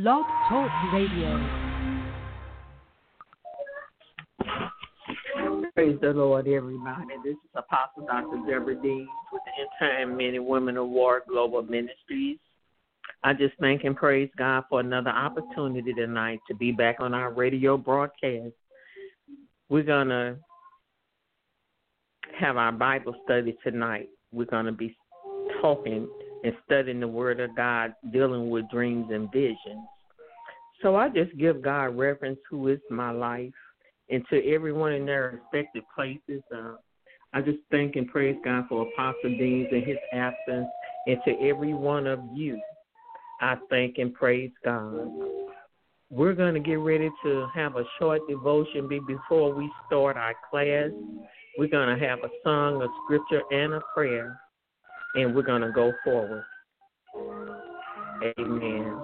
Blog Talk Radio. Praise the Lord, everybody. This is Apostle Dr. Deborah Dean with the End Time Men and Women of War Global Ministries. I just thank and praise God for another opportunity tonight to be back on our radio broadcast. We're going to have our Bible study tonight. We're going to be talking and studying the Word of God, dealing with dreams and visions. So I just give God reverence, who is my life, and to everyone in their respective places. I just thank and praise God for Apostle Dean and his absence, and to every one of you, I thank and praise God. We're going to get ready to have a short devotion before we start our class. We're going to have a song, a scripture, and a prayer, and we're going to go forward. Amen.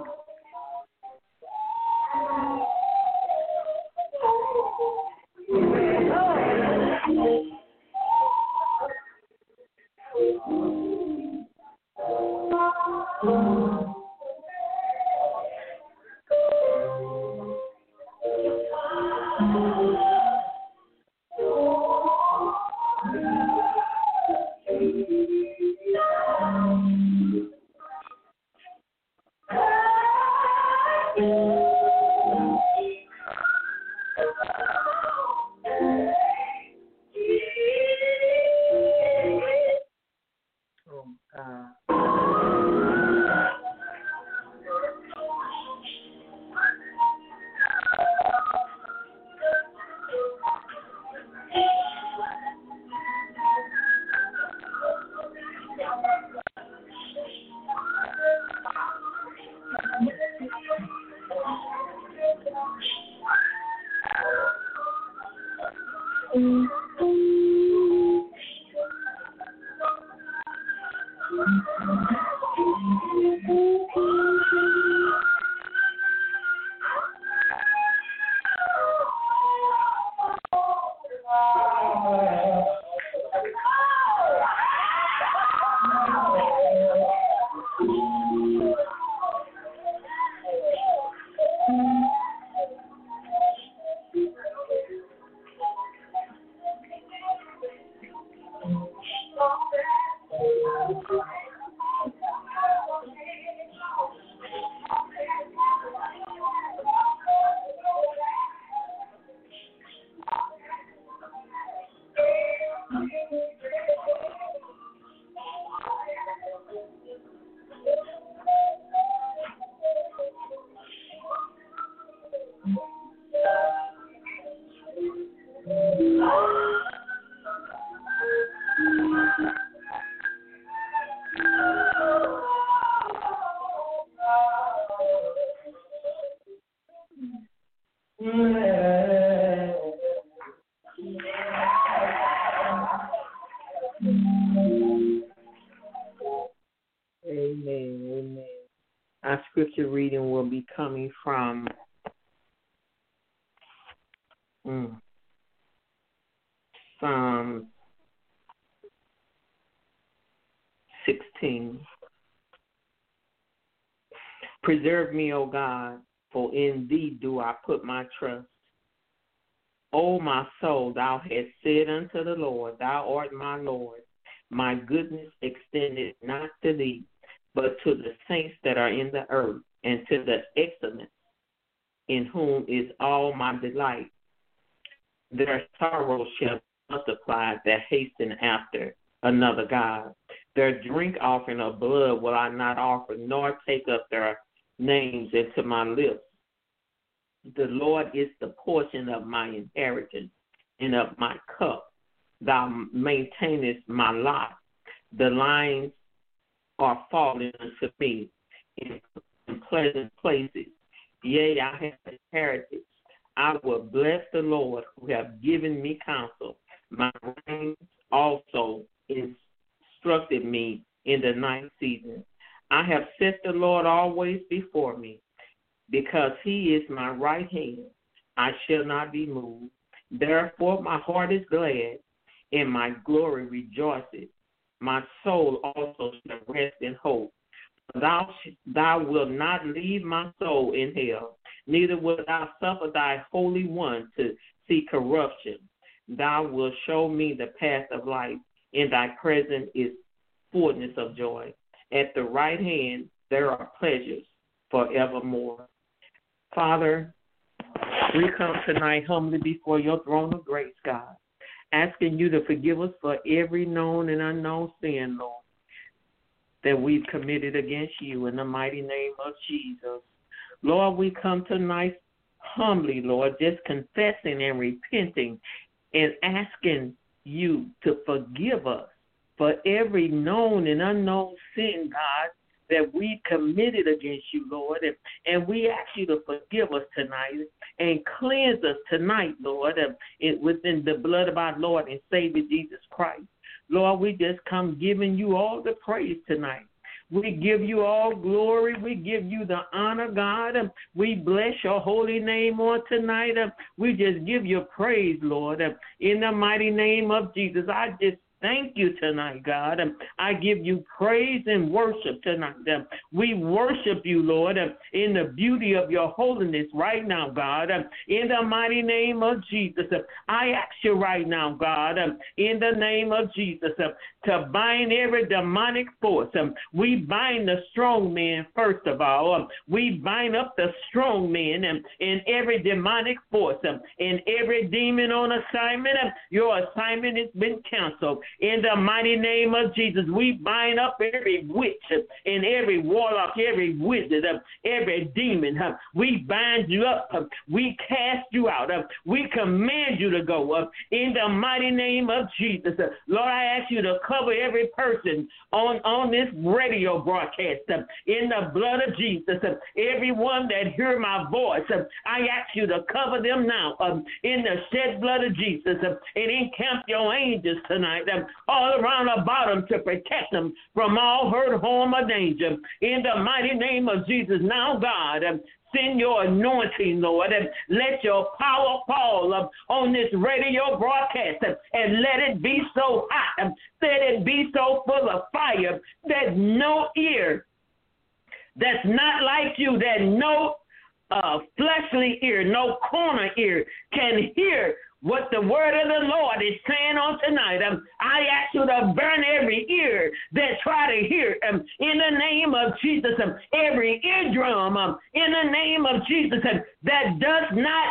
Amen. Our scripture reading will be coming from Psalm 16. Preserve me, O God, for in thee do I put my trust. O my soul, thou hast said unto the Lord, thou art my Lord. My goodness extended not to thee, but to the saints that are in the earth, and to the excellent, in whom is all my delight. Their sorrow shall multiply that hasten after another God. Their drink offering of blood will I not offer, nor take up their names into my lips. The Lord is the portion of my inheritance and of my cup. Thou maintainest my lot. The lines are falling unto me in pleasant places. Yea, I have inherited. I will bless the Lord who have given me counsel. My reins also instructed me in the night season. I have set the Lord always before me. Because he is my right hand, I shall not be moved. Therefore my heart is glad, and my glory rejoiceth. My soul also shall rest in hope. Thou wilt not leave my soul in hell, neither wilt thou suffer thy Holy One to see corruption. Thou wilt show me the path of life. In thy presence is fullness of joy. At the right hand there are pleasures forevermore. Father, we come tonight humbly before your throne of grace, God, asking you to forgive us for every known and unknown sin, Lord, that we've committed against you in the mighty name of Jesus. Lord, we come tonight humbly, Lord, just confessing and repenting and asking you to forgive us for every known and unknown sin, God, that we committed against you, Lord. And we ask you to forgive us tonight and cleanse us tonight, Lord, within the blood of our Lord and Savior Jesus Christ. Lord, we just come giving you all the praise tonight. We give you all glory. We give you the honor, God. We bless your holy name on tonight. We just give you praise, Lord. In the mighty name of Jesus, I just thank you tonight, God. I give you praise and worship tonight. We worship you, Lord, in the beauty of your holiness right now, God. In the mighty name of Jesus, I ask you right now, God, in the name of Jesus, to bind every demonic force. We bind the strong man, first of all. We bind up the strong man and every demonic force and every demon on assignment. Your assignment has been canceled. In the mighty name of Jesus, we bind up every witch and every warlock, every wizard, every demon. We bind you up. We cast you out. We command you to go up. In the mighty name of Jesus, Lord, I ask you to cover every person on this radio broadcast in the blood of Jesus. Everyone that hear my voice, I ask you to cover them now in the shed blood of Jesus and encamp your angels tonight all around about them to protect them from all hurt, harm, or danger. In the mighty name of Jesus, now, God, send your anointing, Lord, and let your power fall on this radio broadcast, and let it be so hot, let it be so full of fire that no ear that's not like you, that no fleshly ear, no corner ear can hear what the word of the Lord is saying on tonight. I ask you to burn every ear that try to hear in the name of Jesus. Every eardrum in the name of Jesus that does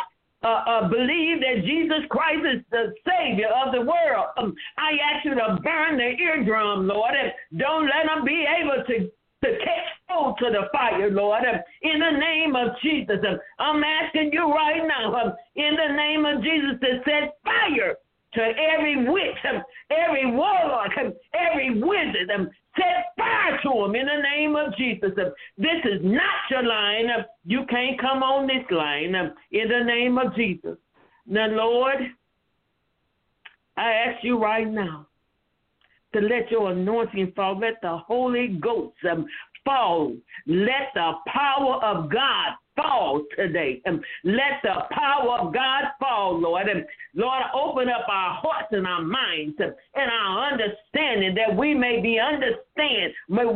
not believe that Jesus Christ is the Savior of the world. I ask you to burn the eardrum, Lord, and don't let them be able to catch hold to the fire, Lord, in the name of Jesus. I'm asking you right now, in the name of Jesus, to set fire to every witch, every warlock, every wizard. Set fire to them in the name of Jesus. This is not your line. You can't come on this line in the name of Jesus. Now, Lord, I ask you right now to let your anointing fall. Let the Holy Ghost fall. Let the power of God fall today. Let the power of God fall, Lord. Lord, open up our hearts and our minds and our understanding that we may understand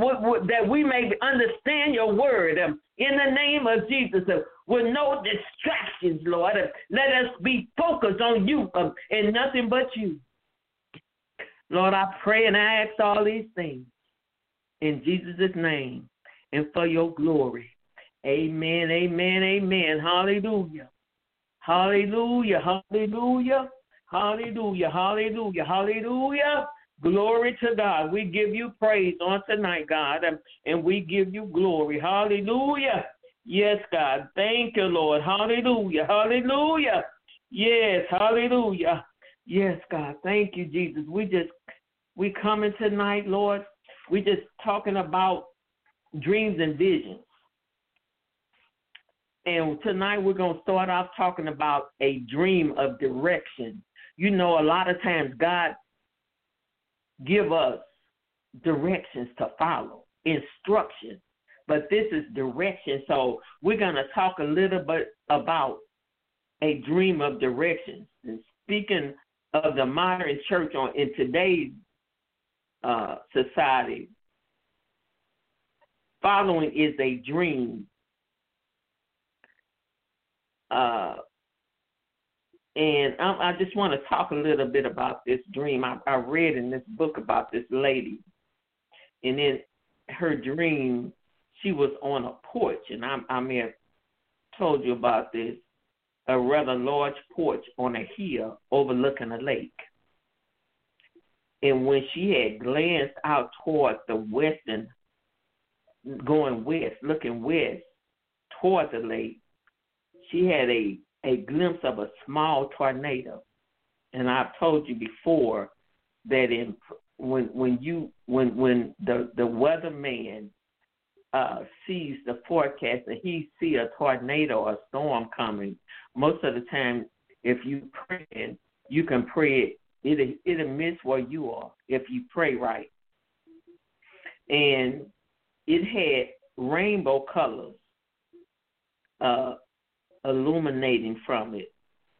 your word in the name of Jesus. With no distractions, Lord. Let us be focused on you and nothing but you. Lord, I pray and I ask all these things in Jesus' name and for your glory. Amen, amen, amen. Hallelujah. Hallelujah, hallelujah, hallelujah, hallelujah, hallelujah. Glory to God. We give you praise on tonight, God, and we give you glory. Hallelujah. Yes, God. Thank you, Lord. Hallelujah, hallelujah. Yes, hallelujah. Yes, God. Thank you, Jesus. We coming tonight, Lord. We just talking about dreams and visions. And tonight we're going to start off talking about a dream of direction. You know, a lot of times God give us directions to follow, instructions. But this is direction. So we're going to talk a little bit about a dream of direction. And speaking of the modern church in today's society, following is a dream. And I just want to talk a little bit about this dream. I read in this book about this lady, and in her dream, she was on a porch, and I may have told you about this, a rather large porch on a hill overlooking a lake. And when she had glanced out toward the western, going west, looking west toward the lake, she had a glimpse of a small tornado. And I've told you before that when the weatherman sees the forecast and he see a tornado or a storm coming, most of the time, if you pray, you can pray it'll miss where you are if you pray right. And it had rainbow colors illuminating from it.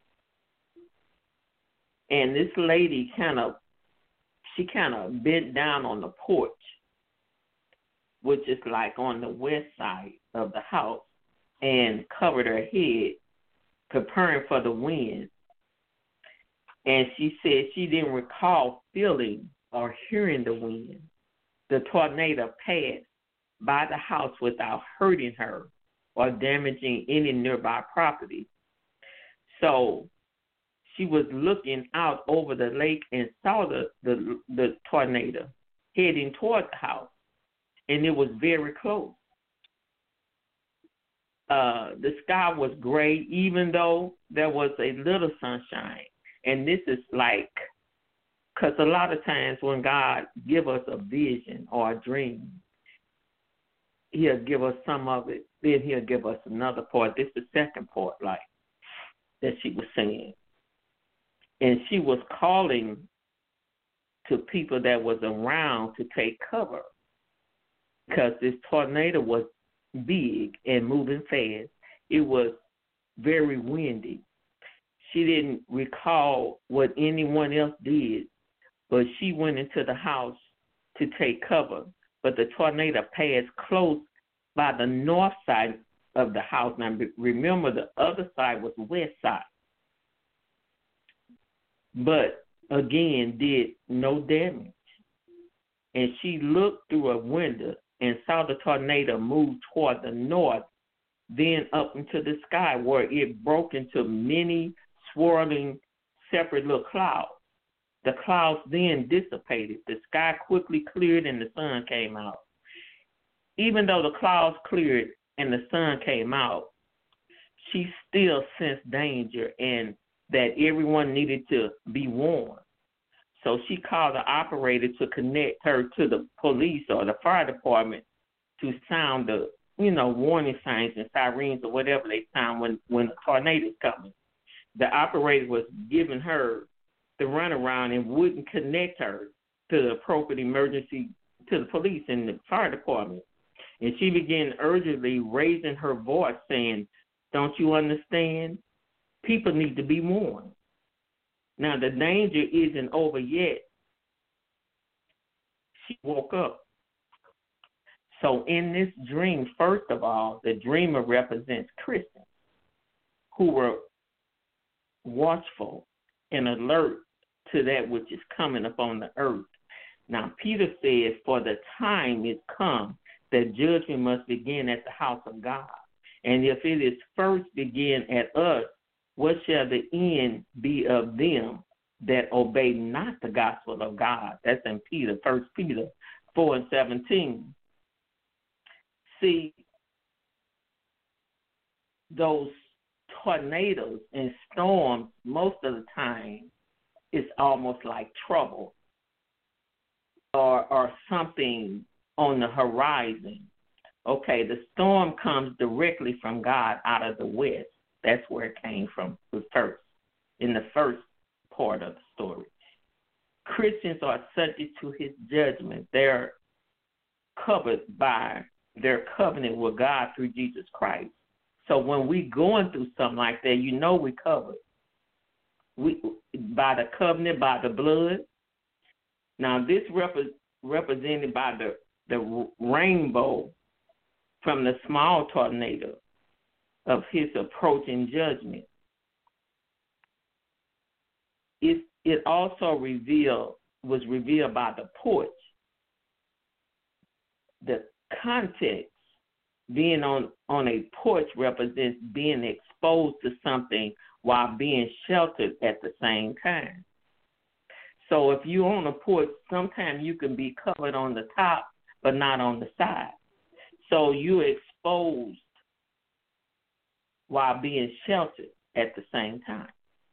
And this lady kind of bent down on the porch, which is like on the west side of the house, and covered her head, preparing for the wind. And she said she didn't recall feeling or hearing the wind. The tornado passed by the house without hurting her or damaging any nearby property. So she was looking out over the lake and saw the tornado heading toward the house, and it was very close. The sky was gray, even though there was a little sunshine. And this is like, because a lot of times when God give us a vision or a dream, he'll give us some of it, then he'll give us another part. This is the second part, like, that she was saying. And she was calling to people that was around to take cover because this tornado was big and moving fast. It was very windy. She didn't recall what anyone else did, but she went into the house to take cover. But the tornado passed close by the north side of the house. Now, remember, the other side was the west side. But, again, did no damage. And she looked through a window and saw the tornado move toward the north, then up into the sky, where it broke into many swirling separate little clouds. The clouds then dissipated. The sky quickly cleared and the sun came out. Even though the clouds cleared and the sun came out, she still sensed danger and that everyone needed to be warned. So she called the operator to connect her to the police or the fire department to sound the, warning signs and sirens or whatever they sound when a tornado is coming. The operator was giving her the runaround and wouldn't connect her to the appropriate emergency, to the police and the fire department. And she began urgently raising her voice saying, "Don't you understand? People need to be warned. Now, the danger isn't over yet." She woke up. So in this dream, first of all, the dreamer represents Christians who were watchful and alert to that which is coming upon the earth. Now, Peter says, "For the time is come that judgment must begin at the house of God. And if it is first begin at us, what shall the end be of them that obey not the gospel of God?" That's in Peter, 1 Peter 4:17. See, those tornadoes and storms, most of the time, it's almost like trouble or something on the horizon. Okay, the storm comes directly from God out of the west. That's where it came from first, in the first part of the story. Christians are subject to his judgment. They're covered by their covenant with God through Jesus Christ. So when we going through something like that, we covered. We by the covenant, by the blood. Now this represented by the rainbow from the small tornado of his approaching judgment. It also was revealed by the porch. The context, being on a porch, represents being exposed to something while being sheltered at the same time. So if you're on a porch, sometimes you can be covered on the top, but not on the side. So you're exposed while being sheltered at the same time.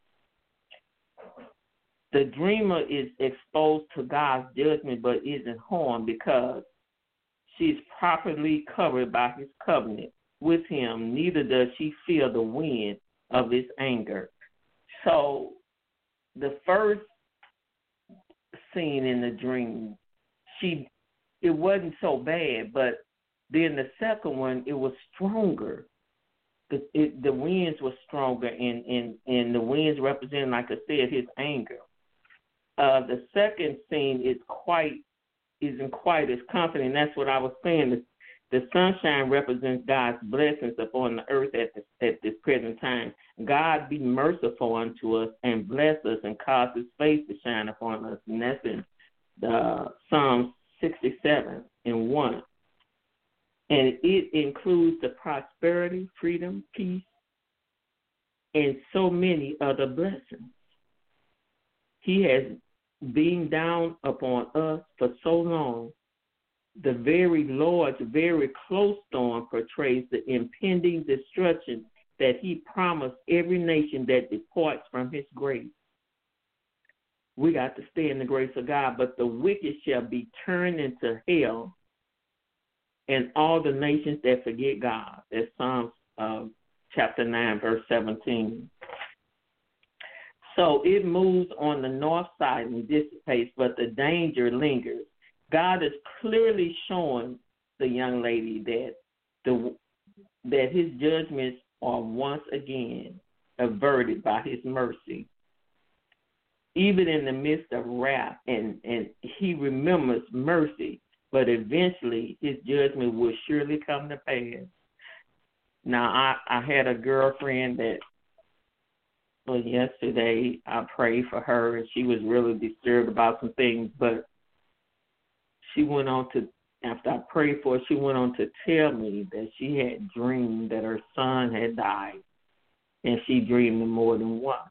The dreamer is exposed to God's judgment but isn't harmed because she's properly covered by his covenant with him. Neither does she feel the wind of his anger. So the first scene in the dream, it wasn't so bad, but then the second one, it was stronger. The winds were stronger, and the winds represent, like I said, his anger. The second scene isn't quite as confident. That's what I was saying. The sunshine represents God's blessings upon the earth at this present time. God be merciful unto us and bless us and cause his face to shine upon us. And that's in Psalm 67:1. And it includes the prosperity, freedom, peace, and so many other blessings. He has been down upon us for so long. The very Lord's very close storm portrays the impending destruction that he promised every nation that departs from his grace. We got to stay in the grace of God, but the wicked shall be turned into hell, and all the nations that forget God. That's Psalms chapter 9, verse 17. So it moves on the north side and dissipates, but the danger lingers. God is clearly showing the young lady that his judgments are once again averted by his mercy. Even in the midst of wrath, and he remembers mercy, but eventually his judgment will surely come to pass. Now, I had a girlfriend that, yesterday I prayed for her, and she was really disturbed about some things, but she went on to, after I prayed for her, she went on to tell me that she had dreamed that her son had died, and she dreamed it more than once.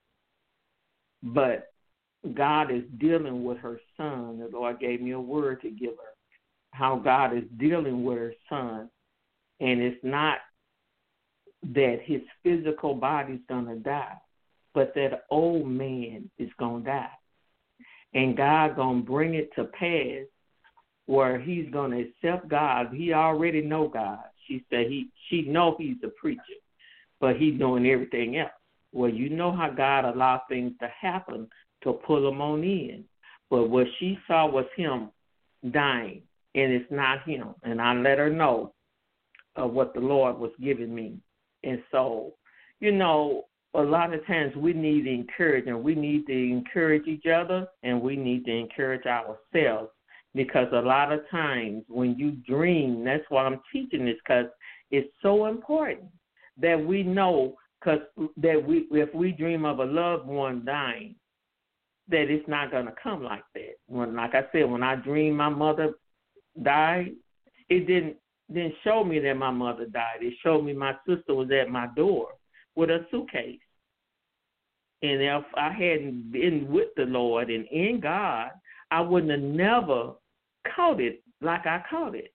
But God is dealing with her son. The Lord gave me a word to give her, how God is dealing with her son. And it's not that his physical body's going to die, but that old man is going to die. And God going to bring it to pass where he's going to accept God. He already know God. She said she know he's a preacher, but he's doing everything else. Well, you know how God allowed things to happen to pull him on in. But what she saw was him dying, and it's not him. And I let her know of what the Lord was giving me. And so, a lot of times we need encouragement. We need to encourage each other, and we need to encourage ourselves. Because a lot of times when you dream, that's why I'm teaching this, because it's so important that we know, because if we dream of a loved one dying, that it's not going to come like that. Like I said, when I dreamed my mother died, it didn't show me that my mother died. It showed me my sister was at my door with a suitcase. And if I hadn't been with the Lord and in God, I wouldn't have never caught it like I caught it.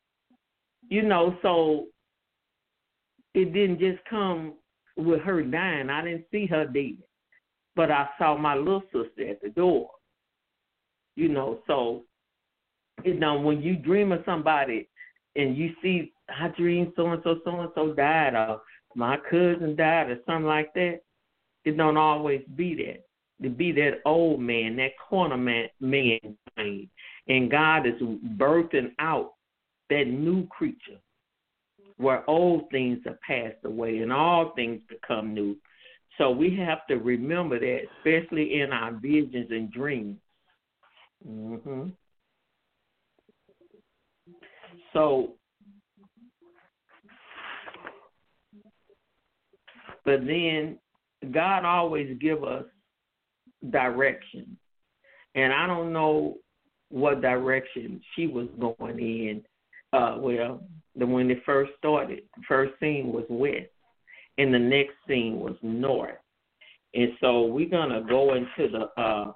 So it didn't just come with her dying. I didn't see her dead, but I saw my little sister at the door. So, when you dream of somebody and you see, I dreamed so-and-so died, or my cousin died, or something like that, it don't always be that. To be that old man, that corner man, and God is birthing out that new creature where old things are passed away and all things become new. So we have to remember that, especially in our visions and dreams. Mm-hmm. So But then God always give us direction. And I don't know what direction she was going in. When it first started, the first scene was west, and the next scene was north. And so we're going to go into the,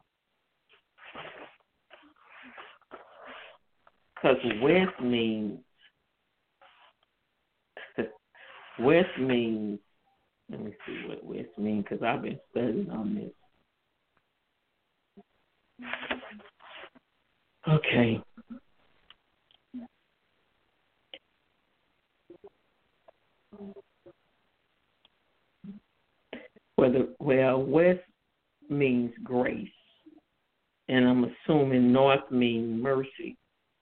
because west means, let me see what west means, because I've been studying on this. Okay. West means grace, and I'm assuming north means mercy.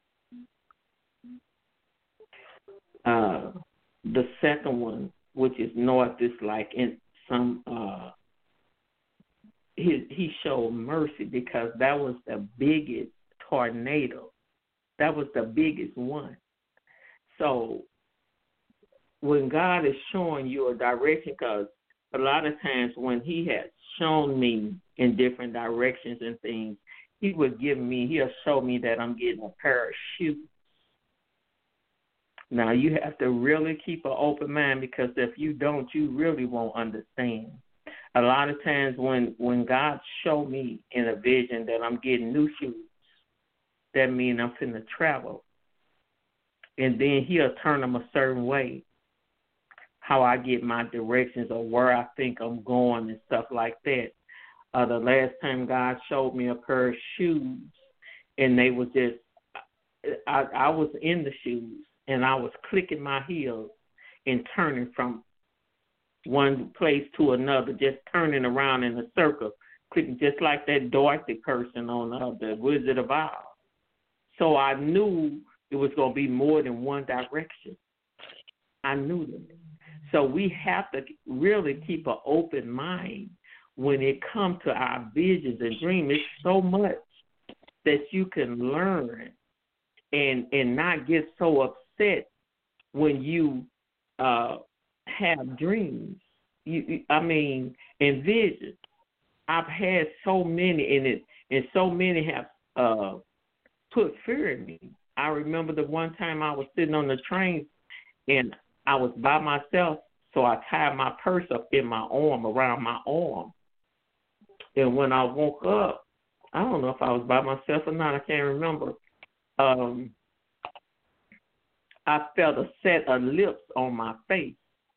The second one, which is north, is like in some, he showed mercy because that was the biggest tornado. That was the biggest one. So when God is showing you a direction, because a lot of times when he has shown me in different directions and things, he'll show me that I'm getting a pair of shoes. Now, you have to really keep an open mind, because if you don't, you really won't understand. A lot of times when God showed me in a vision that I'm getting new shoes, that means I'm finna travel. And then he'll turn them a certain way, how I get my directions or where I think I'm going and stuff like that. The last time God showed me a pair of shoes, and they were just, I was in the shoes, and I was clicking my heels and turning from one place to another, just turning around in a circle, clicking just like that Dorothy person on the Wizard of Oz. So I knew it was going to be more than one direction. I knew that. So we have to really keep an open mind when it comes to our visions and dreams. It's so much that you can learn and not get so upset when you have dreams. And visions. I've had so many in it, and so many have put fear in me. I remember the one time I was sitting on the train, and I was by myself, so I tied my purse up in my arm, around my arm. And when I woke up, I don't know if I was by myself or not, I can't remember. I felt a set of lips on my face.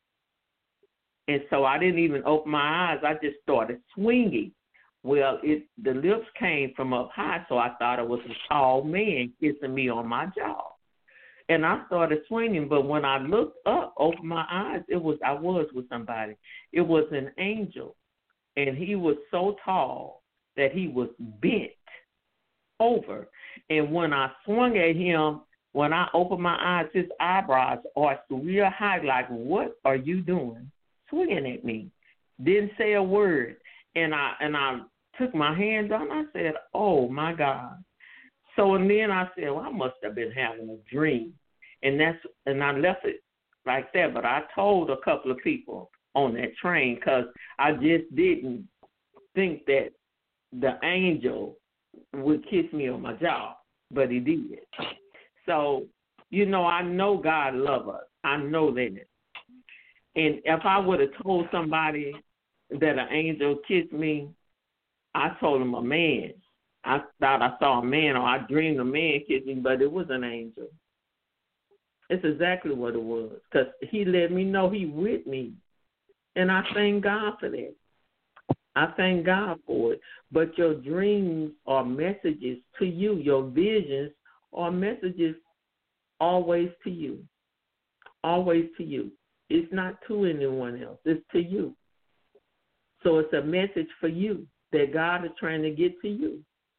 And so I didn't even open my eyes. I just started swinging. Well, the lips came from up high, so I thought it was a tall man kissing me on my jaw. And I started swinging, but when I looked up, opened my eyes, I was with somebody. It was an angel, and he was so tall that he was bent over. And when I swung at him, when I opened my eyes, his eyebrows arched real high, like, what are you doing? Swinging at me. Didn't say a word. And I took my hands on. I said, oh, my God. So, and then I said, well, I must have been having a dream. And I left it like that. But I told a couple of people on that train, because I just didn't think that the angel would kiss me on my jaw, but he did. So, I know God loves us. I know that. And if I would have told somebody that an angel kissed me, I told him a man. I thought I saw a man, or I dreamed a man kissed me, but it was an angel. It's exactly what it was, because he let me know he with me. And I thank God for that. I thank God for it. But your dreams are messages to you. Your visions are messages always to you. Always to you. It's not to anyone else. It's to you. So it's a message for you that God is trying to get to you.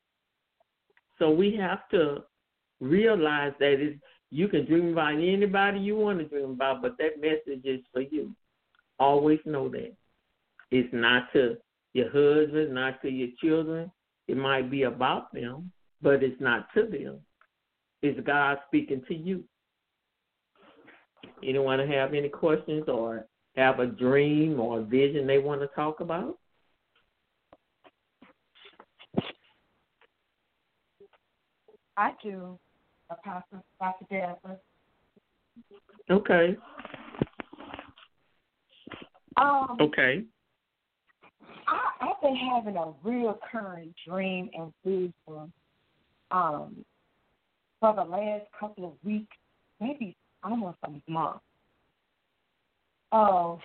So we have to realize that you can dream about anybody you want to dream about, but that message is for you. Always know that. It's not to your husband, not to your children. It might be about them, but it's not to them. It's God speaking to you. Anyone have any questions or have a dream or a vision they want to talk about? I do, Apostle Dr. Deborah. Okay. Okay. I've been having a recurring dream and vision for the last couple of weeks, maybe almost a month, of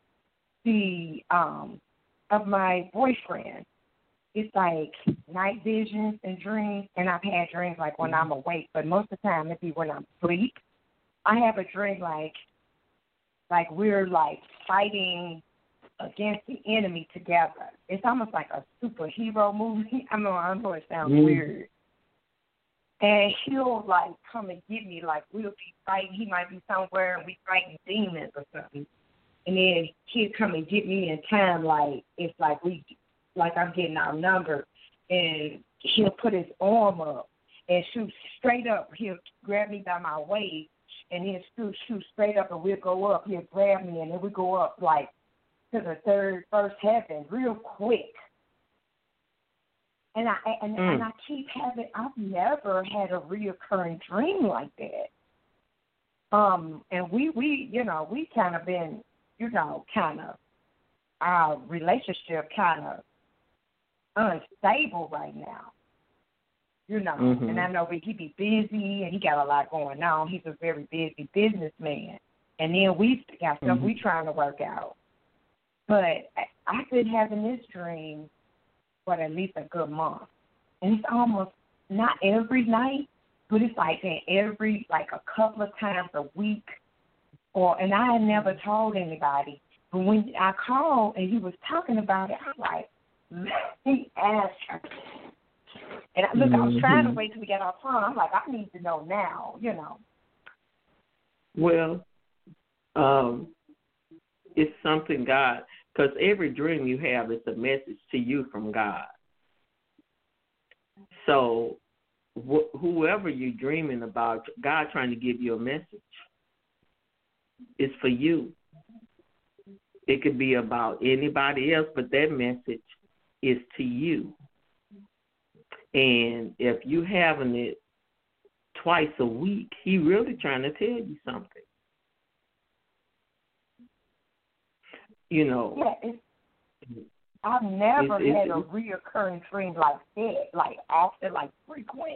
of my boyfriend. It's like night visions and dreams, and I've had dreams like when I'm awake, but most of the time it be when I'm asleep. I have a dream like we're like fighting against the enemy together. It's almost like a superhero movie. I know it sounds weird. And he'll like come and get me, like we'll be fighting. He might be somewhere and we fighting demons or something. And then he'll come and get me in time, like it's like I'm getting outnumbered. And he'll put his arm up and shoot straight up. He'll grab me by my waist and he'll shoot straight up, and we'll go up. He'll grab me and then we go up like to the first heaven real quick. And I keep having. I've never had a reoccurring dream like that. And we kind of been, our relationship kind of unstable right now. And I know he be busy and he got a lot going on. He's a very busy businessman. And then we got stuff we trying to work out. But I've been having this dream for at least a good month. And it's almost not every night, but it's like a couple of times a week. And I had never told anybody. But when I called and he was talking about it, I'm like, he asked her. And I was trying to wait till we got off phone. I'm like, I need to know now, Well, it's something God, because every dream you have is a message to you from God. So whoever you're dreaming about, God trying to give you a message. It's for you. It could be about anybody else, but that message is to you. And if you having it twice a week, he really trying to tell you something. Yeah, I've never had a reoccurring dream like that, like often, like frequent.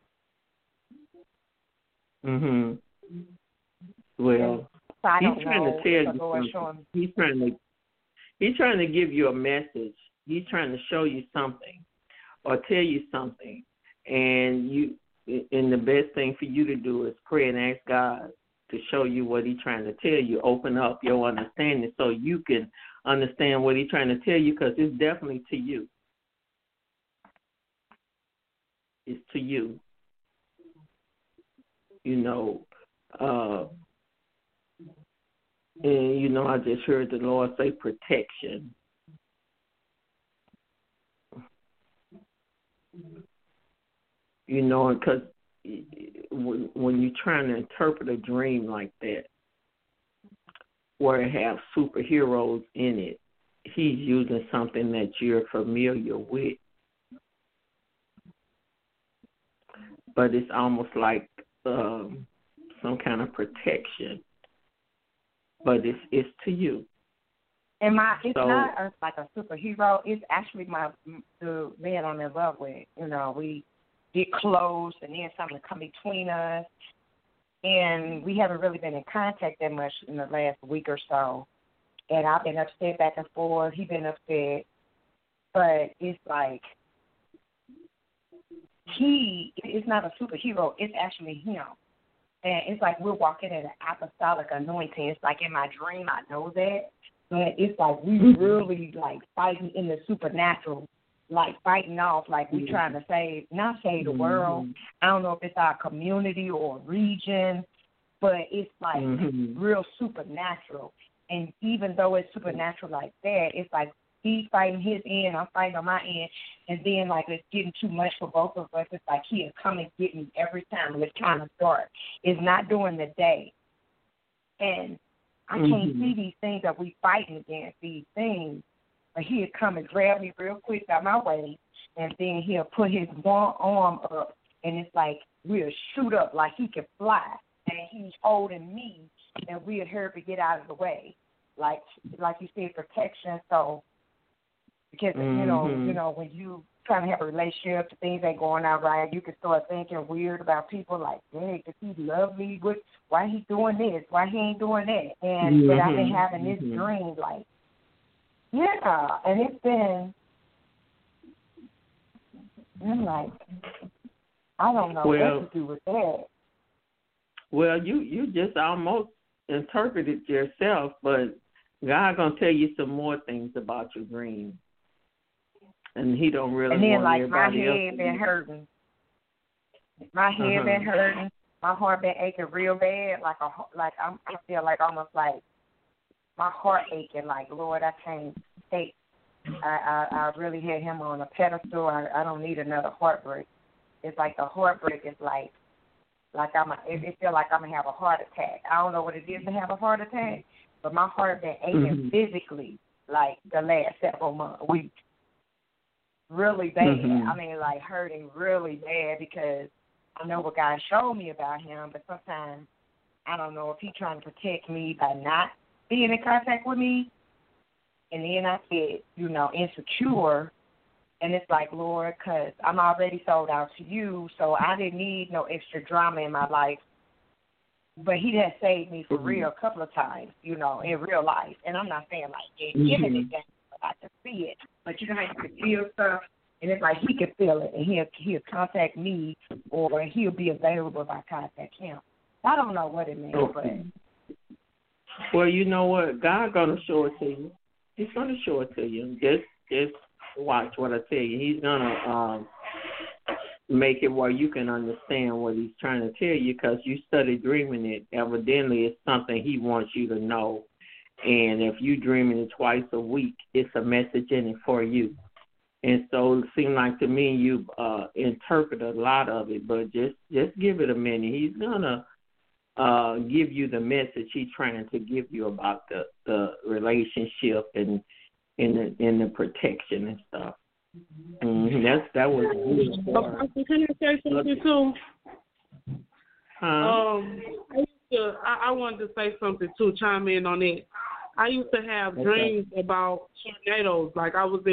Well, he's trying to tell you something. He's trying to give you a message. He's trying to show you something or tell you something. And the best thing for you to do is pray and ask God to show you what he's trying to tell you. Open up your understanding so you can understand what he's trying to tell you, because it's definitely to you. It's to you. And I just heard the Lord say protection. Because when you're trying to interpret a dream like that, where it has superheroes in it, he's using something that you're familiar with. But it's almost like some kind of protection. But it's to you. And it's not like a superhero. It's actually the man I'm in love with. We get close, and then something come between us. And we haven't really been in contact that much in the last week or so. And I've been upset back and forth. He's been upset. But it's like it's not a superhero. It's actually him. And it's like we're walking in an apostolic anointing. It's like in my dream, I know that. But it's like we really like fighting in the supernatural, like fighting off, like we trying to save the world. I don't know if it's our community or region, but it's like real supernatural. And even though it's supernatural like that, it's like he's fighting his end, I'm fighting on my end, and then like it's getting too much for both of us. It's like he'll come and get me every time, and it's kind of dark. It's not during the day. And I can't see these things that we fighting against, these things. But he'll come and grab me real quick out my way, and then he'll put his one arm up, and it's like we'll shoot up like he can fly, and he's holding me, and we'll hurry to get out of the way, like you said, protection. So because you know when you trying to have a relationship, things ain't going out right, you can start thinking weird about people like, dang, does he love me? Why he doing this? Why he ain't doing that? And but I've been having this dream, like, yeah, and it's been, I'm like, I don't know what to do with that. Well, you just almost interpreted yourself, but God gonna tell you some more things about your dream. And he don't really and then, want like, everybody my head been hurting. My head been hurting. My heart been aching real bad. I feel like almost like my heart aching. Like, Lord, I can't take. I really had him on a pedestal. I don't need another heartbreak. It's like the heartbreak is like it feel like I'm gonna have a heart attack. I don't know what it is to have a heart attack, but my heart been aching physically like the last several weeks. Really bad. I mean, like, hurting really bad because I know what God showed me about him, but sometimes I don't know if he's trying to protect me by not being in contact with me. And then I get, insecure, and it's like, Lord, because I'm already sold out to you, so I didn't need no extra drama in my life. But he has saved me for real a couple of times, in real life. And I'm not saying like giving it down. I can see it, but you can feel stuff, and it's like he can feel it, and he'll contact me, or he'll be available if I contact him. I don't know what it means, but well, you know what? God gonna show it to you. He's gonna show it to you. Just watch what I tell you. He's gonna make it where you can understand what he's trying to tell you, because you study dreaming it. Evidently, it's something he wants you to know. And if you dreaming it twice a week, it's a message in it for you. And so it seemed like to me you interpret a lot of it, but just give it a minute. He's gonna give you the message he's trying to give you about the relationship and the protection and stuff. That was beautiful. Can I say something too? I wanted to say something too. Chime in on it. I used to have dreams about tornadoes. Like I was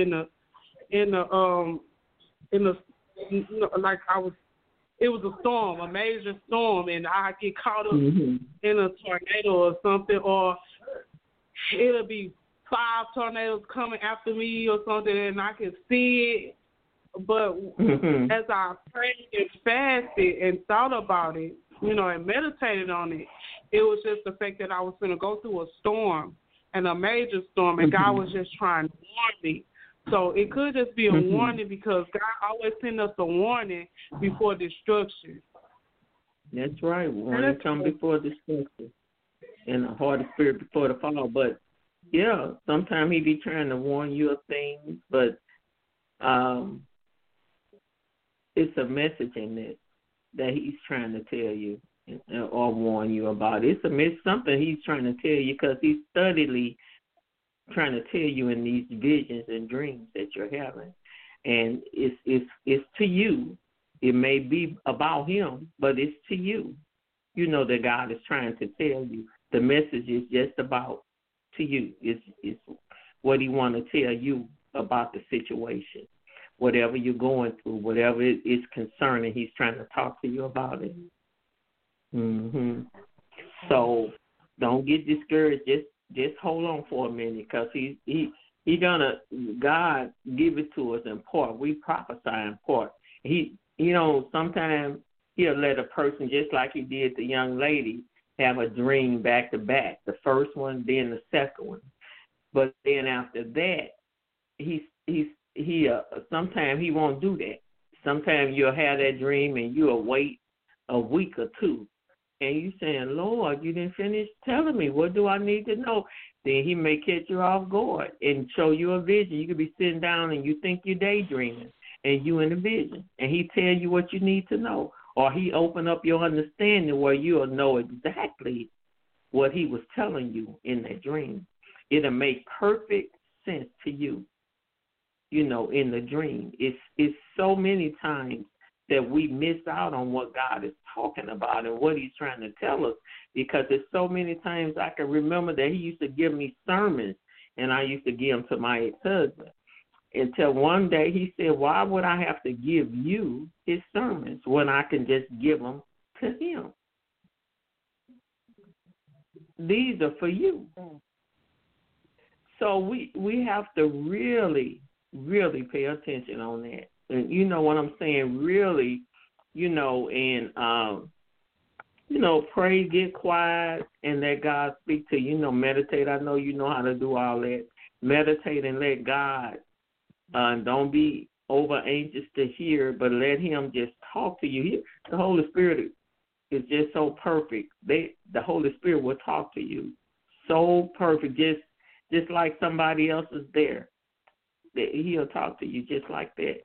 it was a storm, a major storm, and I get caught up in a tornado or something, or it'll be 5 tornadoes coming after me or something, and I can see it. But as I prayed and fasted and thought about it, and meditated on it, it was just the fact that I was going to go through a storm, and a major storm, and God was just trying to warn me. So it could just be a warning, because God always sends us a warning before destruction. That's right. Warning comes before destruction, and a heart of spirit before the fall. But, yeah, sometimes he be trying to warn you of things, but it's a message in it that he's trying to tell you or warn you about. It's something he's trying to tell you, because he's steadily trying to tell you in these visions and dreams that you're having. And it's to you. It may be about him, but it's to you. You know that God is trying to tell you. The message is just about to you. It's what he want to tell you about the situation. Whatever you're going through, whatever is concerning, he's trying to talk to you about it. So don't get discouraged. Just hold on for a minute, because he gonna, God give it to us in part. We prophesy in part. Sometimes he'll let a person, just like he did the young lady, have a dream back to back. The first one, then the second one. But then after that, sometimes he won't do that. Sometimes you'll have that dream and you'll wait a week or two. And you saying, Lord, you didn't finish telling me. What do I need to know? Then he may catch you off guard and show you a vision. You could be sitting down and you think you're daydreaming, and you in the vision. And he tell you what you need to know. Or he open up your understanding where you'll know exactly what he was telling you in that dream. It'll make perfect sense to you, in the dream. It's so many times that we miss out on what God is talking about and what he's trying to tell us, because there's so many times I can remember that he used to give me sermons, and I used to give them to my ex-husband. Until one day he said, why would I have to give you his sermons when I can just give them to him? These are for you. So we have to really, really pay attention on that. And you know what I'm saying? Really, and, pray, get quiet, and let God speak to you. Meditate. I know you know how to do all that. Meditate and let God. Don't be over anxious to hear, but let him just talk to you. The Holy Spirit is just so perfect. The Holy Spirit will talk to you so perfect, just like somebody else is there. He'll talk to you just like that.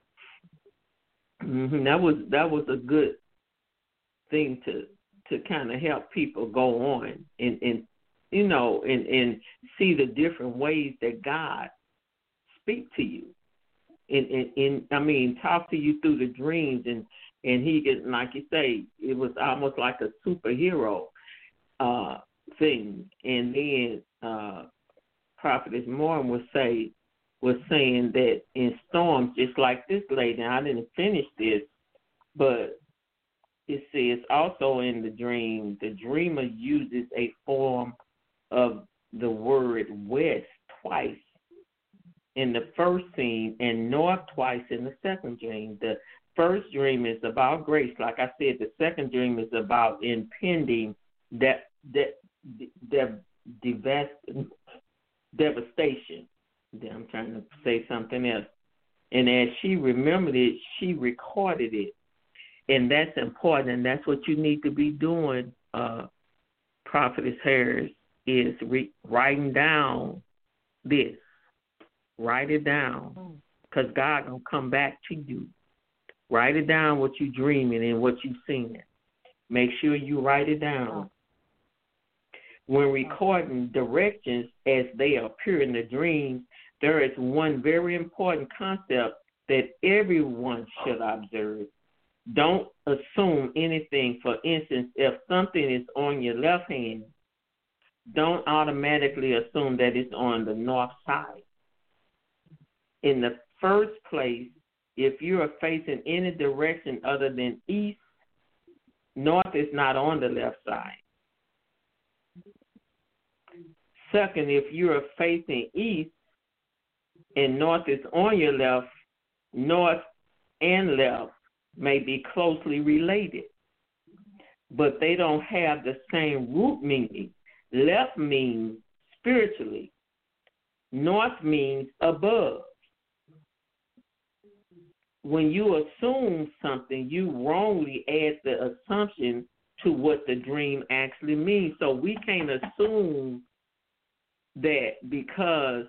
That was a good thing to kind of help people go on and see the different ways that God speaks to you. And talk to you through the dreams, and he can, like you say, it was almost like a superhero thing. And then Prophetess Moore was saying that in storms, just like this lady, and I didn't finish this, but it says also in the dream, the dreamer uses a form of the word west twice in the first scene and north twice in the second dream. The first dream is about grace. Like I said, the second dream is about impending devastation. I'm trying to say something else. And as she remembered it, she recorded it. And that's important, and that's what you need to be doing, Prophetess Harris, is writing down this. Write it down, because God going to come back to you. Write it down, what you're dreaming and what you're seeing. Make sure you write it down. When recording directions as they appear in the dream, there is one very important concept that everyone should observe. Don't assume anything. For instance, if something is on your left hand, don't automatically assume that it's on the north side. In the first place, if you are facing any direction other than east, north is not on the left side. Second, if you are facing east and north is on your left, north and left may be closely related, but they don't have the same root meaning. Left means spiritually. North means above. When you assume something, you wrongly add the assumption to what the dream actually means. So we can't assume that because,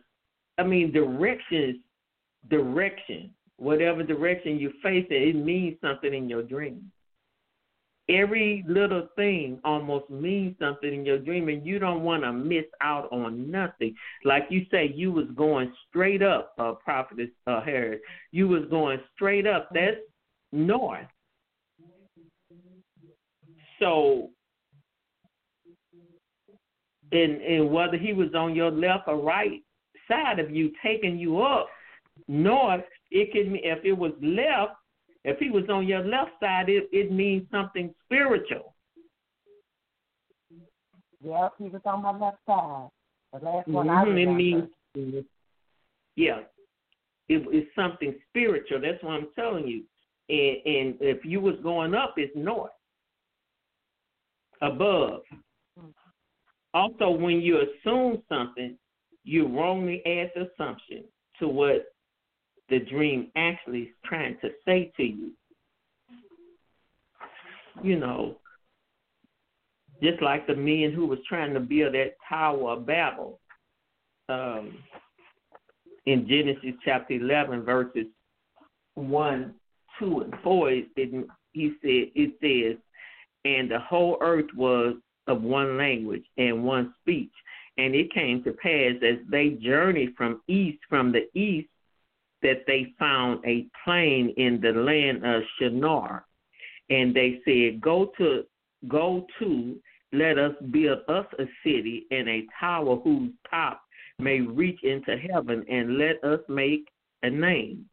direction, whatever direction you face it means something in your dream. Every little thing almost means something in your dream, and you don't want to miss out on nothing. Like you say, you was going straight up, Prophetess Harris. You was going straight up. That's north. So, and whether he was on your left or right side of you, taking you up north, it can. If it was left. If he was on your left side, it means something spiritual. Yep, he was on my left side. The last one I remember. It's something spiritual. That's what I'm telling you. And if you was going up, it's north, above. Also, when you assume something, you wrongly add the assumption to what the dream actually is trying to say to you. Just like the men who was trying to build that Tower of Babel. In Genesis chapter 11, verses 1, 2, and 4, it says, and the whole earth was of one language and one speech. And it came to pass as they journeyed from the east, that they found a plain in the land of Shinar. And they said, Go to, let us build us a city and a tower whose top may reach into heaven, and let us make a name.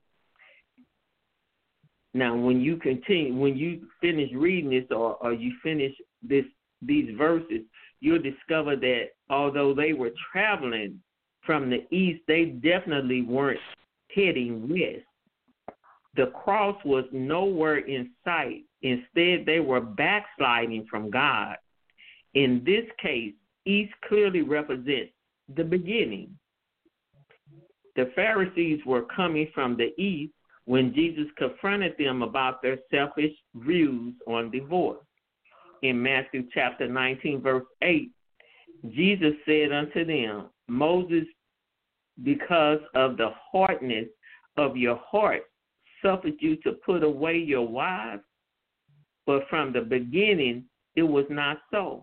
Now, when you finish reading this, or you finish these verses, you'll discover that although they were traveling from the east, they definitely weren't heading west. The cross was nowhere in sight. Instead, they were backsliding from God. In this case, east clearly represents the beginning. The Pharisees were coming from the east when Jesus confronted them about their selfish views on divorce. In Matthew chapter 19, verse 8, Jesus said unto them, Moses, because of the hardness of your heart, suffered you to put away your wives, but from the beginning it was not so.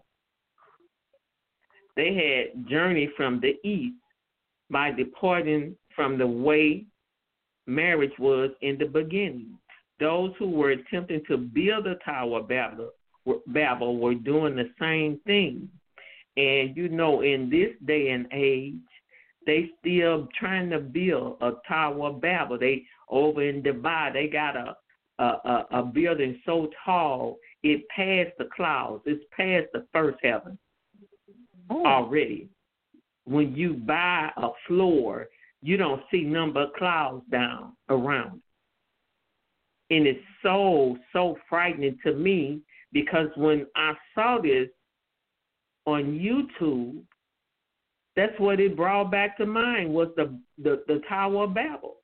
They had journeyed from the east by departing from the way marriage was in the beginning. Those who were attempting to build the Tower of Babel were doing the same thing. And, in this day and age, they still trying to build a Tower of Babel. They over in Dubai, they got a building so tall it passed the clouds. It's past the first heaven already. When you buy a floor, you don't see number of clouds down around. And it's so frightening to me, because when I saw this on YouTube, that's what it brought back to mind, was the Tower of Babel.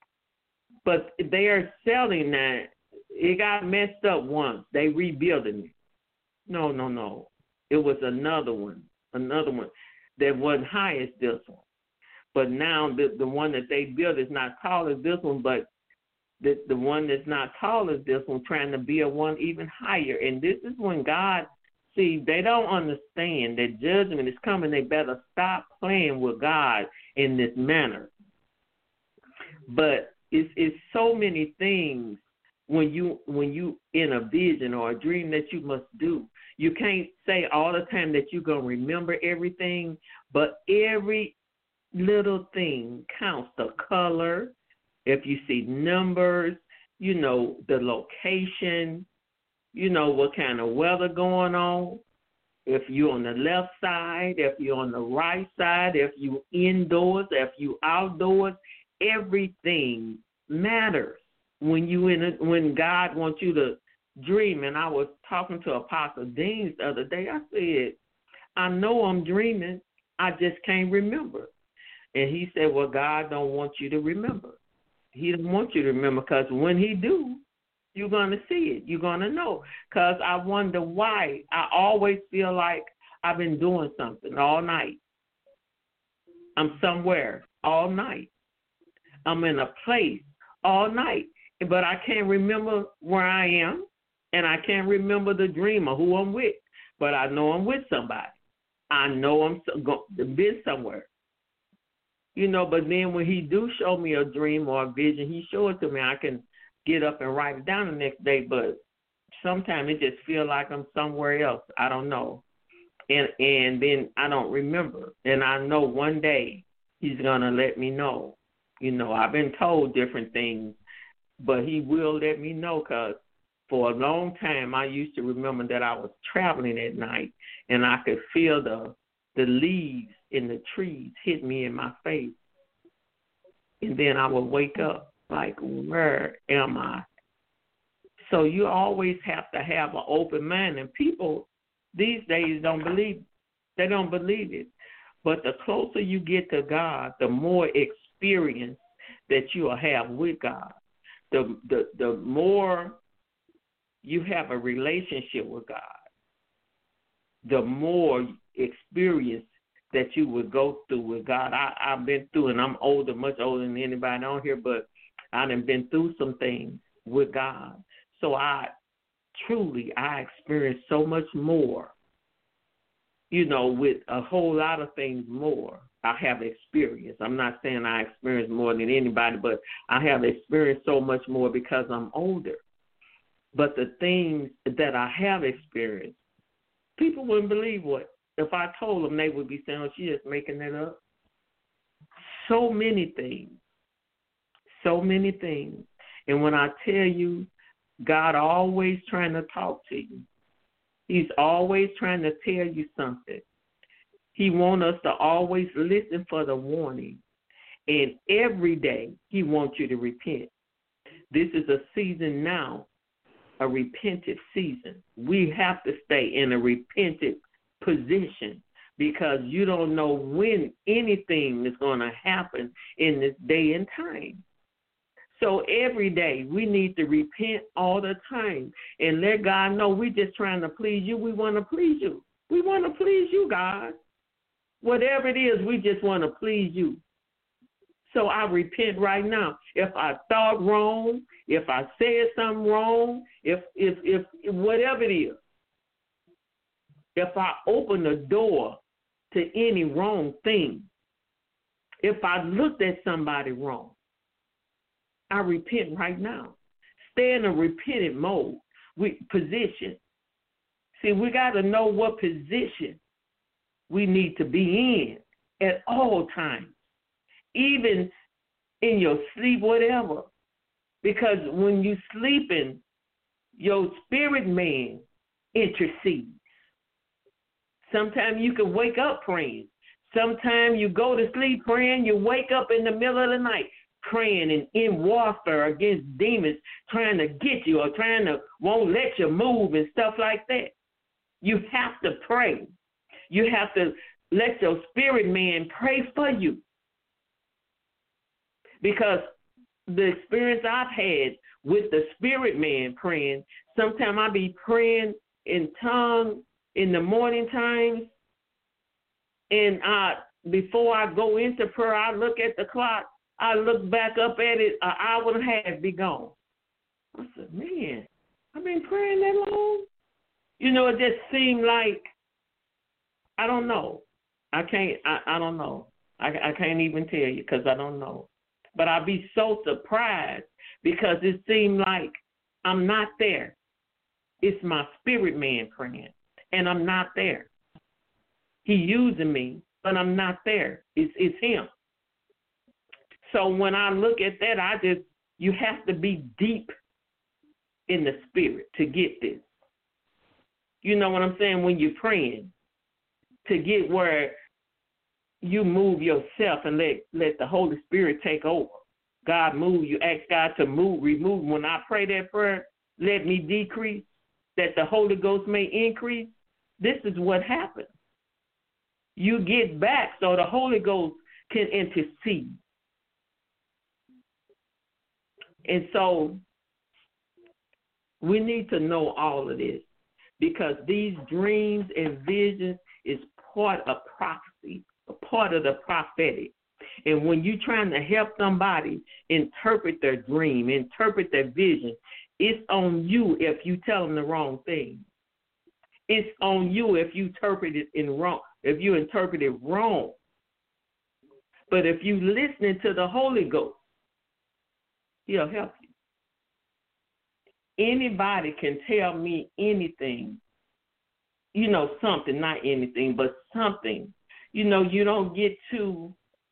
But they are selling that. It got messed up once. They rebuilding it. No. It was another one that wasn't high as this one. But now the one that they built is not tall as this one, but the one that's not tall as this one trying to build one even higher. And this is when God, they don't understand that judgment is coming. They better stop playing with God in this manner. But it's so many things when you in a vision or a dream that you must do. You can't say all the time that you're going to remember everything, but every little thing counts. The color, if you see numbers, the location, what kind of weather going on, if you're on the left side, if you're on the right side, if you indoors, if you outdoors, everything matters when God wants you to dream. And I was talking to Apostle Deans the other day. I said, I know I'm dreaming, I just can't remember. And he said, well, God don't want you to remember. He don't want you to remember, because when he do, you're going to see it. You're going to know. Because I wonder why. I always feel like I've been doing something all night. I'm somewhere all night. I'm in a place all night. But I can't remember where I am, and I can't remember the dream or who I'm with. But I know I'm with somebody. I know I'm been somewhere. But then when he do show me a dream or a vision, he show it to me. I can get up and write it down the next day. But sometimes it just feel like I'm somewhere else. I don't know. And then I don't remember. And I know one day he's going to let me know. I've been told different things, but he will let me know, because for a long time I used to remember that I was traveling at night and I could feel the leaves in the trees hit me in my face. And then I would wake up like, where am I? So you always have to have an open mind. And people these days don't believe. They don't believe it. But the closer you get to God, the more experience that you will have with God. The more you have a relationship with God, the more experience that you would go through with God. I've been through, and I'm older, much older than anybody on here, but I done been through some things with God. So I experienced so much more with a whole lot of things more. I have experience. I'm not saying I experience more than anybody, but I have experienced so much more because I'm older. But the things that I have experienced, people wouldn't believe what. If I told them, they would be saying, oh, she's just making it up. So many things. So many things. And when I tell you, God always trying to talk to you. He's always trying to tell you something. He wants us to always listen for the warning. And every day, he wants you to repent. This is a season now, a repentant season. We have to stay in a repentant position because you don't know when anything is going to happen in this day and time. So every day we need to repent all the time and let God know we're just trying to please you. We want to please you. We want to please you, God. Whatever it is, we just want to please you. So I repent right now. If I thought wrong, if I said something wrong, if whatever it is, if I open the door to any wrong thing, if I looked at somebody wrong, I repent right now. Stay in a repentant mode. Position. See, we got to know what position we need to be in at all times, even in your sleep, whatever. Because when you're sleeping, your spirit man intercedes. Sometimes you can wake up praying. Sometimes you go to sleep praying, you wake up in the middle of the night praying and in warfare against demons trying to get you or trying to won't let you move and stuff like that. You have to pray. You have to let your spirit man pray for you. Because the experience I've had with the spirit man praying, sometimes I be praying in tongues in the morning times, and before I go into prayer, I look at the clock. I look back up at it, an hour and a half be gone. I said, man, I've been praying that long? It just seemed like, I don't know. I don't know. I can't even tell you because I don't know. But I'd be so surprised because it seemed like I'm not there. It's my spirit man praying, and I'm not there. He using me, but I'm not there. It's him. So when I look at that, you have to be deep in the spirit to get this. You know what I'm saying? When you're praying, to get where you move yourself and let the Holy Spirit take over. God move, you ask God to remove. When I pray that prayer, let me decrease, that the Holy Ghost may increase. This is what happens. You get back so the Holy Ghost can intercede. And so we need to know all of this because these dreams and visions is part of prophecy, a part of the prophetic. And when you're trying to help somebody interpret their dream, interpret their vision, it's on you if you tell them the wrong thing. It's on you if you interpret it wrong. But if you listening to the Holy Ghost, he'll help you. Anybody can tell me anything, something, not anything, but something. You don't get too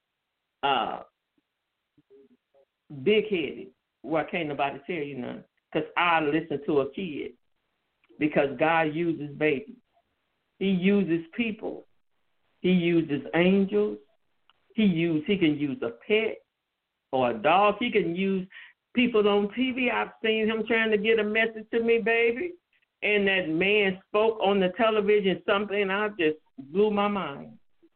big-headed. Well, can't nobody tell you nothing. Because I listen to a kid. Because God uses babies. He uses people. He uses angels. He can use a pet or a dog. He can use people on TV. I've seen him trying to get a message to me, baby. And that man spoke on the television something, and I just blew my mind.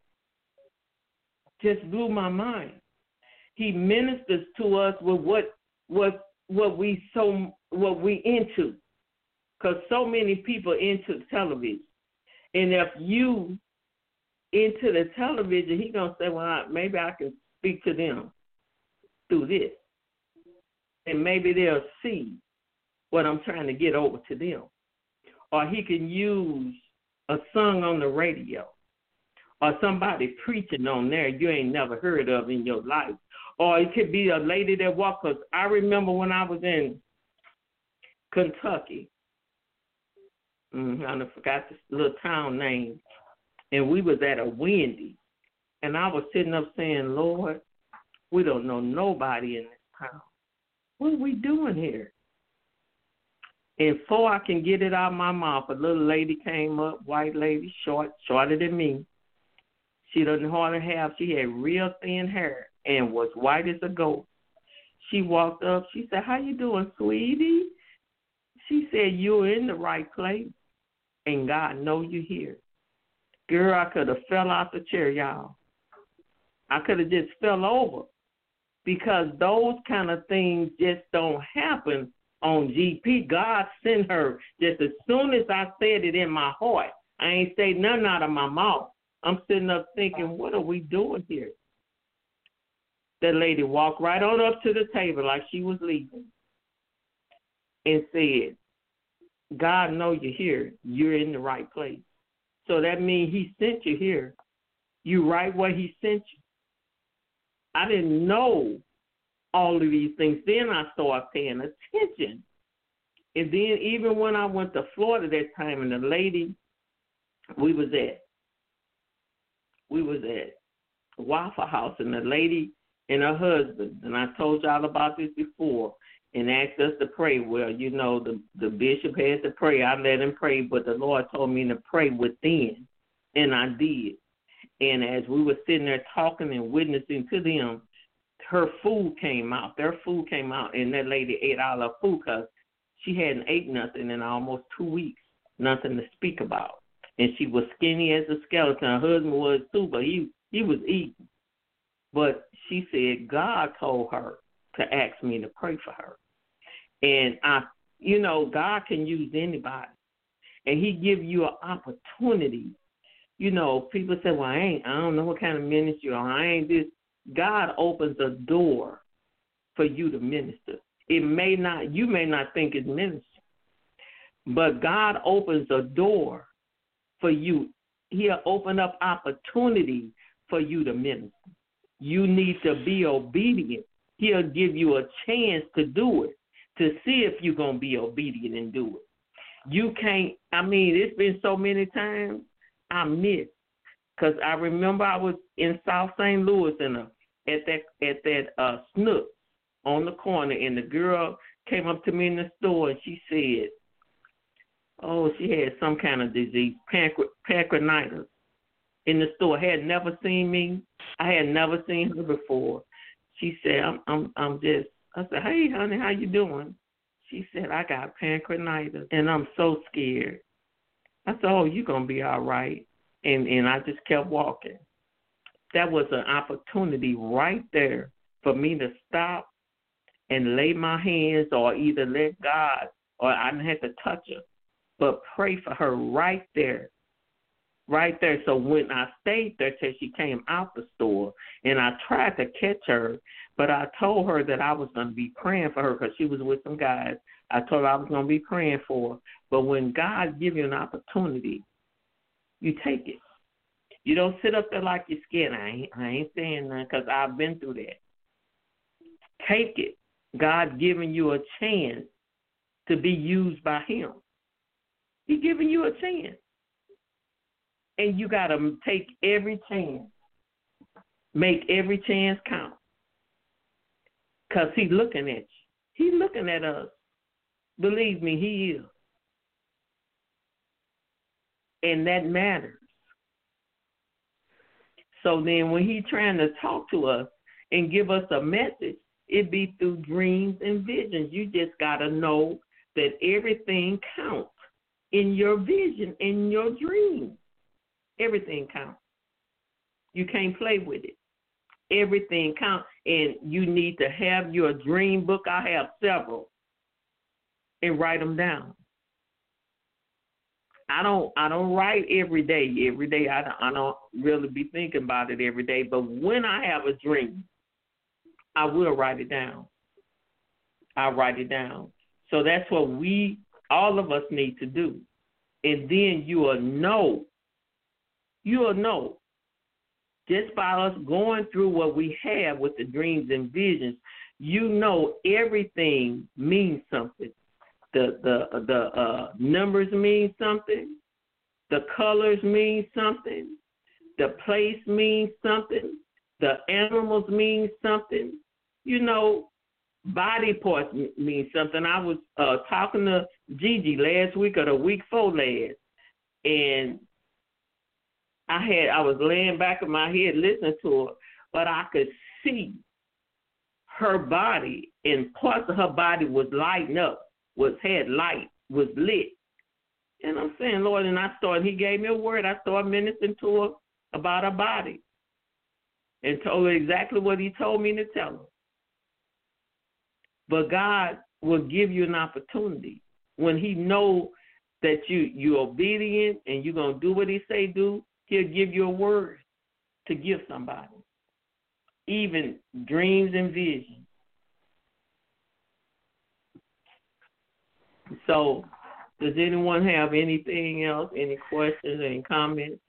Just blew my mind. He ministers to us with what we into. Because so many people into television. And if you into the television, he's going to say, well, maybe I can speak to them through this. And maybe they'll see what I'm trying to get over to them. Or he can use a song on the radio, or somebody preaching on there you ain't never heard of in your life. Or it could be a lady that walked. Cause I remember when I was in Kentucky, I forgot this little town name, and we was at a Wendy's, and I was sitting up saying, Lord, we don't know nobody in this town. What are we doing here? And before I can get it out of my mouth, a little lady came up, white lady, shorter than me. She doesn't hardly have, she had real thin hair and was white as a ghost. She walked up, she said, how you doing, sweetie? She said, you're in the right place, and God knows you're here. Girl, I could have fell out the chair, y'all. I could have just fell over, because those kind of things just don't happen on GP. God sent her just as soon as I said it in my heart. I ain't say nothing out of my mouth. I'm sitting up thinking, what are we doing here? That lady walked right on up to the table like she was leaving and said, God knows you're here. You're in the right place. So that means he sent you here. You right where he sent you. I didn't know all of these things. Then I started paying attention. And then even when I went to Florida that time, and the lady we was at Waffle House, and the lady and her husband, and I told y'all about this before, and asked us to pray. Well, you know, the bishop had to pray. I let him pray, but the Lord told me to pray within, and I did. And as we were sitting there talking and witnessing to them, her food came out. Their food came out, and that lady ate all her food because she hadn't ate nothing in almost 2 weeks, nothing to speak about. And she was skinny as a skeleton. Her husband was too, but he was eating. But she said God told her to ask me to pray for her. And God can use anybody. And he give you an opportunity. You know, people say, well, I don't know what kind of ministry, or I ain't this. God opens a door for you to minister. You may not think it's ministry, but God opens a door for you. He'll open up opportunity for you to minister. You need to be obedient. He'll give you a chance to do it, to see if you're going to be obedient and do it. You can't, it's been so many times I missed. Because I remember I was in South St. Louis at that Snook on the corner, and the girl came up to me in the store, and she said, she had some kind of disease, pancreatitis, in the store. Had never seen me. I had never seen her before. She said, I said, hey, honey, how you doing? She said, I got pancreatitis, and I'm so scared. I said, you're going to be all right. And I just kept walking. That was an opportunity right there for me to stop and lay my hands, or either let God, or I didn't have to touch her, but pray for her right there. Right there. So when I stayed there till she came out the store, and I tried to catch her, but I told her that I was going to be praying for her because she was with some guys. I told her I was going to be praying for her. But when God gives you an opportunity, you take it. You don't sit up there like you're scared. I ain't saying nothing because I've been through that. Take it. God giving you a chance to be used by him. He's giving you a chance. And you got to take every chance. Make every chance count. Because he's looking at you. He's looking at us. Believe me, he is. And that matters. So then when he's trying to talk to us and give us a message, it be through dreams and visions. You just got to know that everything counts in your vision, in your dream. Everything counts. You can't play with it. Everything counts. And you need to have your dream book. I have several. And write them down. I don't write every day. Every day I don't really be thinking about it every day. But when I have a dream, I will write it down. I'll write it down. So that's what all of us need to do. and then you will know. You will know. Just by us going through what we have with the dreams and visions, you know everything means something. The numbers mean something. The colors mean something. The place means something. The animals mean something. You know, body parts mean something. I was talking to Gigi last week or the week before last, and I was laying back in my head listening to her, but I could see her body, and parts of her body was lighting up, had light, was lit. And I'm saying, Lord, and he gave me a word. I started ministering to her about her body and told her exactly what he told me to tell her. But God will give you an opportunity when he knows that you're obedient and you're going to do what he say do. He'll give you a word to give somebody, even dreams and visions. So, does anyone have anything else, any questions, any comments?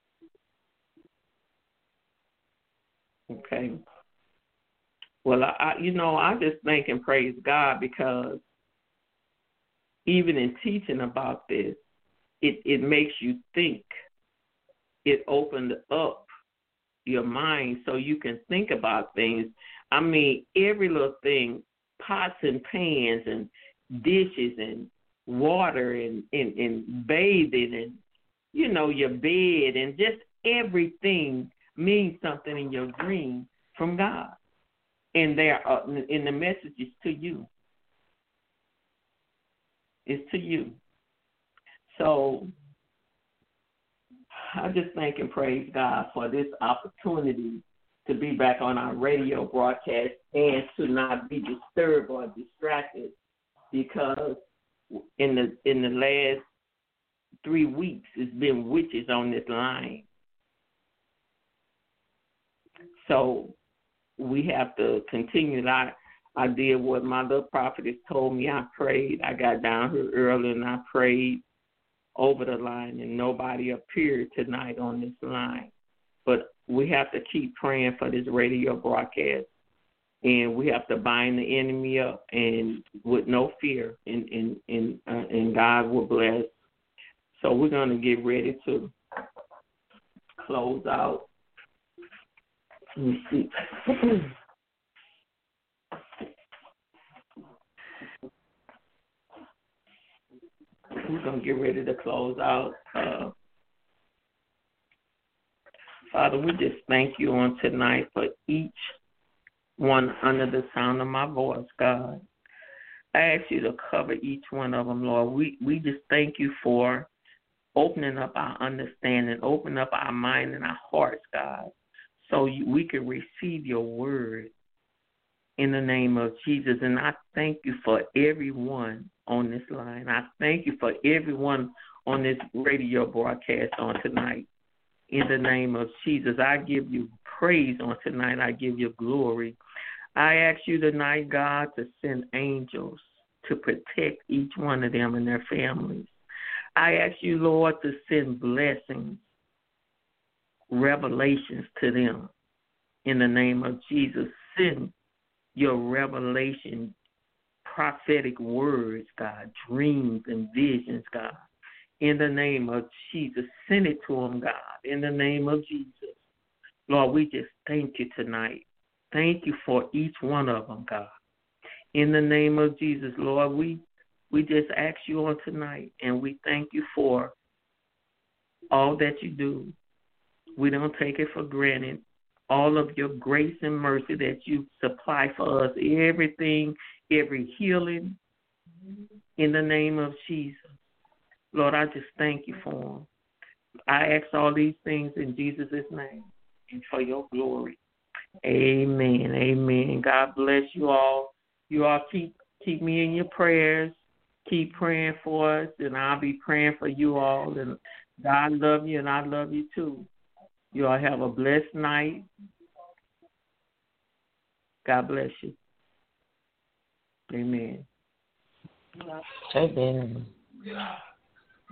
Okay. Well, I just thank and praise God because even in teaching about this, it makes you think. It opened up your mind so you can think about things. I mean, every little thing, pots and pans and dishes and water and bathing and, your bed and just everything means something in your dream from God. And and the message is to you. It's to you. So I just thank and praise God for this opportunity to be back on our radio broadcast and to not be disturbed or distracted, because in the last 3 weeks it's been witches on this line. So we have to continue. I did what my little prophetess told me. I prayed. I got down here early and I prayed over the line, and nobody appeared tonight on this line. But we have to keep praying for this radio broadcast, and we have to bind the enemy up and with no fear, and God will bless. So we're going to get ready to close out. Let me see. We're going to get ready to close out. Father, we just thank you on tonight for each one under the sound of my voice, God. I ask you to cover each one of them, Lord. We just thank you for opening up our understanding, opening up our mind and our hearts, God, so we can receive your word in the name of Jesus. And I thank you for everyone on this line. I thank you for everyone on this radio broadcast on tonight. In the name of Jesus, I give you praise on tonight. I give you glory. I ask you tonight, God, to send angels to protect each one of them and their families. I ask you, Lord, to send blessings, revelations to them. In the name of Jesus, send your revelation, prophetic words, God, dreams and visions, God. In the name of Jesus, send it to them, God. In the name of Jesus. Lord, we just thank you tonight. Thank you for each one of them, God. In the name of Jesus, Lord, we just ask you on tonight, and we thank you for all that you do. We don't take it for granted. All of your grace and mercy that you supply for us, everything, every healing, in the name of Jesus. Lord, I just thank you for them. I ask all these things in Jesus' name and for your glory. Amen. Amen. God bless you all. You all keep me in your prayers. Keep praying for us, and I'll be praying for you all. And God love you, and I love you too. You all have a blessed night. God bless you. Amen. Amen.